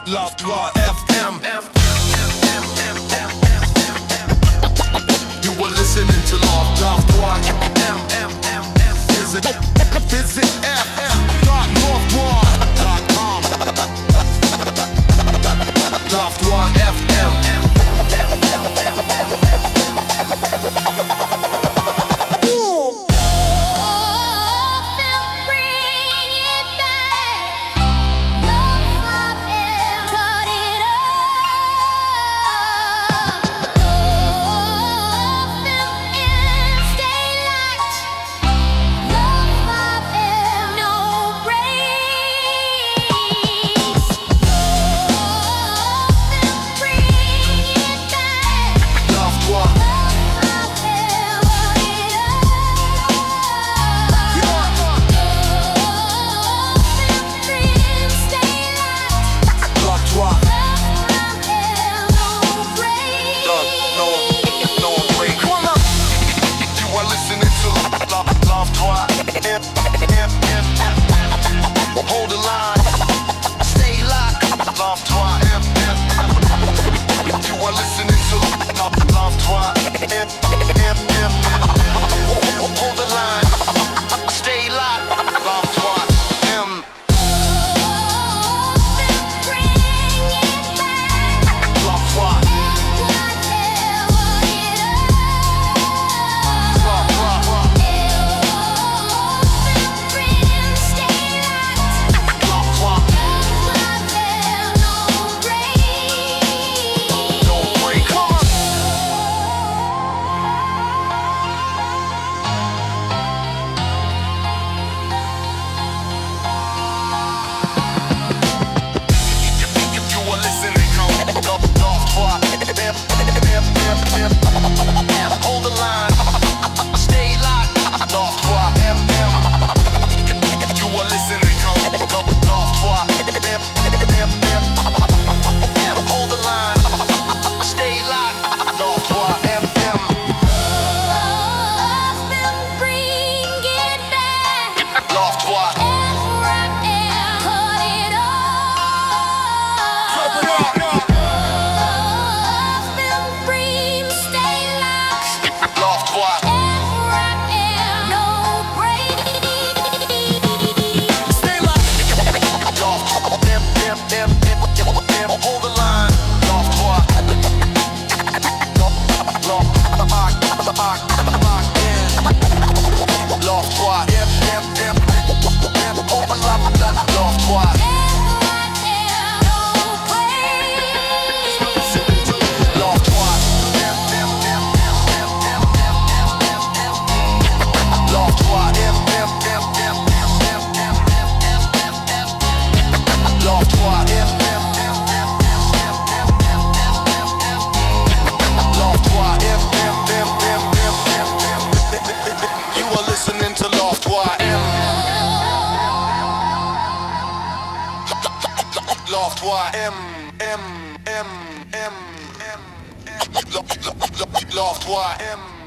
Love FM. You were listening to Love FM. Visit fm.northward.com. Love FM. Hold the line, stay locked. Love FM. You are listening to Love FM. Hold the line, stay locked. Love FM. Hold the line, stay locked. Love FM. You are listening to Love FM. Hold the line, stay locked. Love FM. Bring it back. Love Hold the line, you are listening to Love FM. Love FM. Love FM.